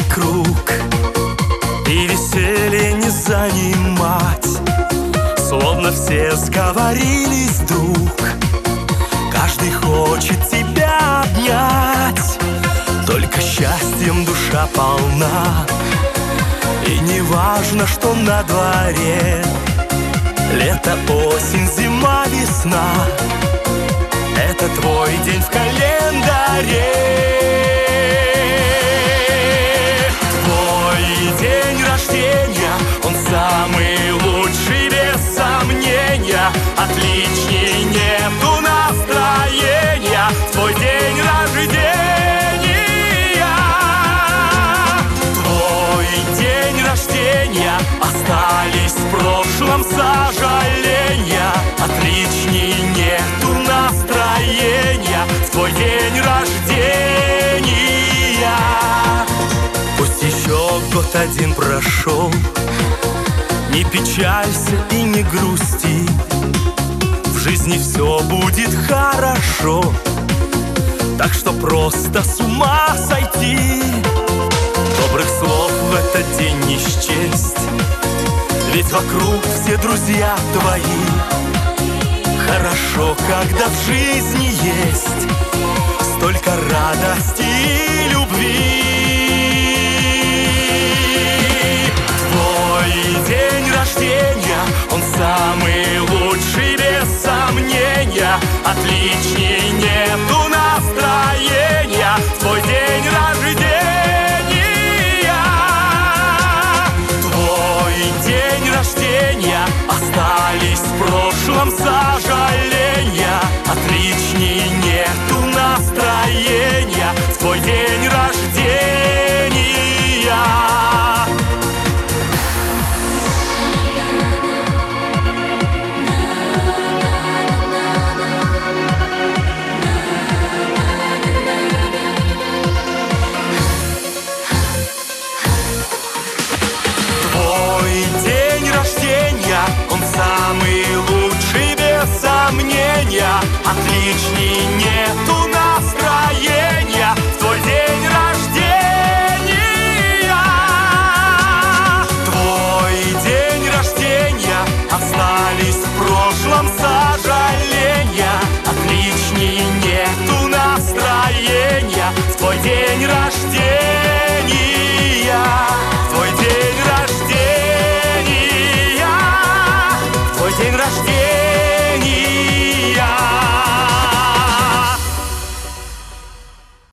круг, и веселье не занимать. Словно все сговорились вдруг, каждый хочет тебя обнять. Только счастьем душа полна, и не важно, что на дворе. Лето, осень, зима, весна — это твой день в календаре. Твой день рождения, он самый лучший, без сомнения. Отличней нету настроения. Твой день рождения. Твой день рождения. Остались в прошлом сожаления. Отличней нету настроения. В твой день рождения. Пусть еще год один прошел, не печалься и не грусти, в жизни все будет хорошо. Так что просто с ума сойти. Добрых слов в этот день не счесть, ведь вокруг все друзья твои. Хорошо, когда в жизни есть столько радости и любви. Твой день рождения, он самый лучший, без сомнения. Отличней нету настроения. Твой день рождения. Твой день рождения. Остались в прошлом сожаления. Отличней нету настроения. Твой день рождения. Он самый лучший, без сомнения. Отличней нету